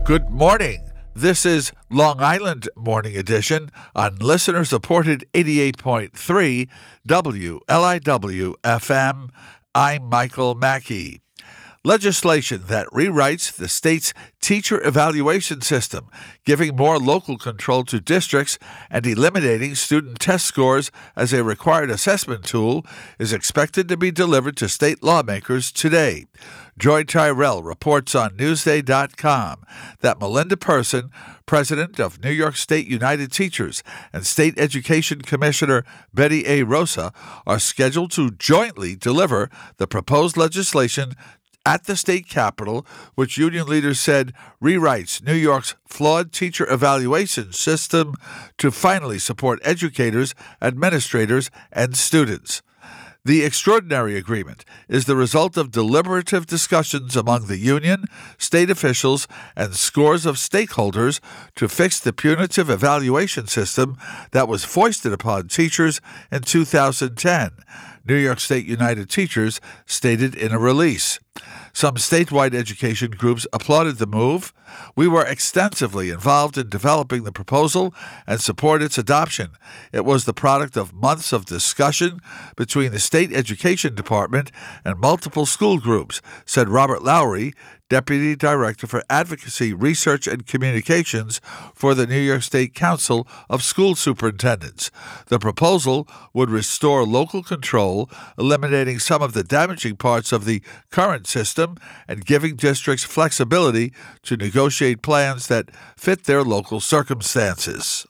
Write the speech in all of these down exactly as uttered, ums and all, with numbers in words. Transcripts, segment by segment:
Good morning. This is Long Island Morning Edition on listener-supported eighty-eight point three W L I W F M. I'm Michael Mackey. Legislation that rewrites the state's teacher evaluation system, giving more local control to districts and eliminating student test scores as a required assessment tool, is expected to be delivered to state lawmakers today. Joy Tyrell reports on Newsday dot com that Melinda Person, president of New York State United Teachers, and State Education Commissioner Betty A. Rosa are scheduled to jointly deliver the proposed legislation at the state capitol, which union leaders said rewrites New York's flawed teacher evaluation system to finally support educators, administrators, and students. The extraordinary agreement is the result of deliberative discussions among the union, state officials, and scores of stakeholders to fix the punitive evaluation system that was foisted upon teachers in two thousand ten, New York State United Teachers stated in a release. Some statewide education groups applauded the move. We were extensively involved in developing the proposal and support its adoption. It was the product of months of discussion between the State Education Department and multiple school groups, said Robert Lowry, Deputy Director for Advocacy, Research, and Communications for the New York State Council of School Superintendents. The proposal would restore local control, eliminating some of the damaging parts of the current system and giving districts flexibility to negotiate plans that fit their local circumstances.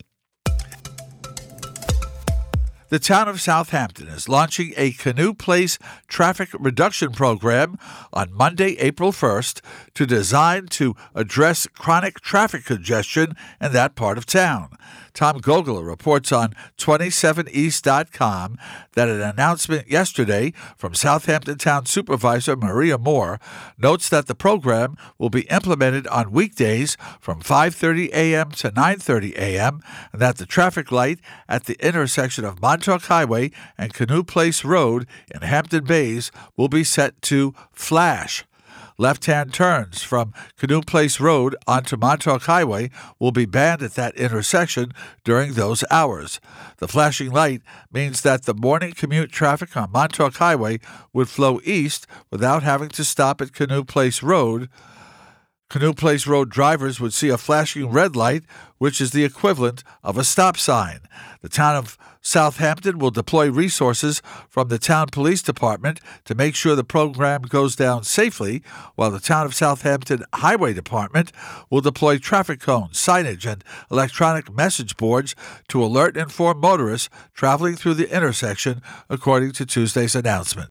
The town of Southampton is launching a Canoe Place traffic reduction program on Monday, April first, to design to address chronic traffic congestion in that part of town. Tom Gogula reports on twenty-seven east dot com that an announcement yesterday from Southampton Town Supervisor Maria Moore notes that the program will be implemented on weekdays from five thirty a.m. to nine thirty a.m. and that the traffic light at the intersection of Montauk Highway and Canoe Place Road in Hampton Bays will be set to flash. Left-hand turns from Canoe Place Road onto Montauk Highway will be banned at that intersection during those hours. The flashing light means that the morning commute traffic on Montauk Highway would flow east without having to stop at Canoe Place Road. Canoe Place Road drivers would see a flashing red light, which is the equivalent of a stop sign. The town of Southampton will deploy resources from the town police department to make sure the program goes down safely, while the town of Southampton Highway Department will deploy traffic cones, signage, and electronic message boards to alert and inform motorists traveling through the intersection, according to Tuesday's announcement.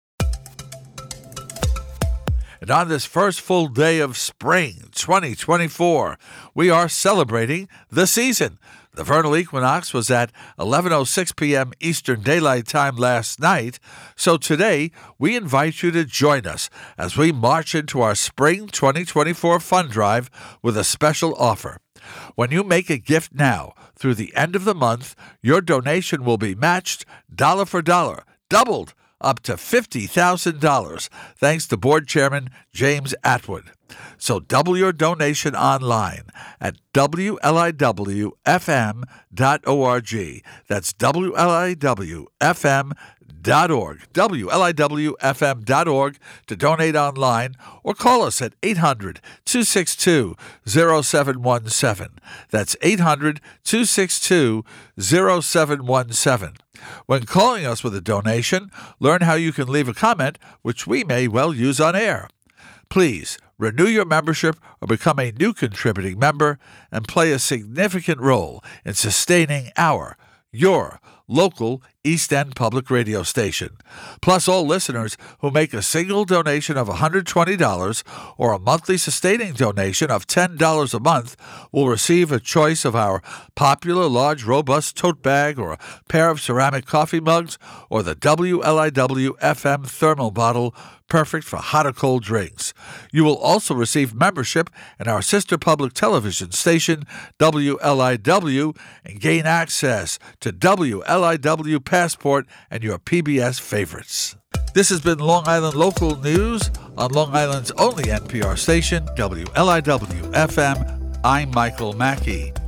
And on this first full day of spring twenty twenty-four, we are celebrating the season. The vernal equinox was at eleven oh six p.m. Eastern Daylight Time last night, so today we invite you to join us as we march into our Spring twenty twenty-four Fund Drive with a special offer. When you make a gift now through the end of the month, your donation will be matched dollar for dollar, doubled, up to fifty thousand dollars, thanks to Board Chairman James Atwood. So double your donation online at W L I W F M dot org. That's W L I W F M dot org. W L I W F M dot org to donate online, or call us at eight hundred, two six two, zero seven one seven. That's eight hundred, two six two, zero seven one seven. When calling us with a donation, learn how you can leave a comment, which we may well use on air. Please renew your membership or become a new contributing member and play a significant role in sustaining our, your, local East End Public Radio station. Plus, all listeners who make a single donation of one hundred twenty dollars or a monthly sustaining donation of ten dollars a month will receive a choice of our popular large robust tote bag or a pair of ceramic coffee mugs or the W L I W F M thermal bottle, perfect for hot or cold drinks. You will also receive membership in our sister public television station, W L I W, and gain access to W L I W Passport and your P B S favorites. This has been Long Island Local News on Long Island's only N P R station, W L I W F M. I'm Michael Mackey.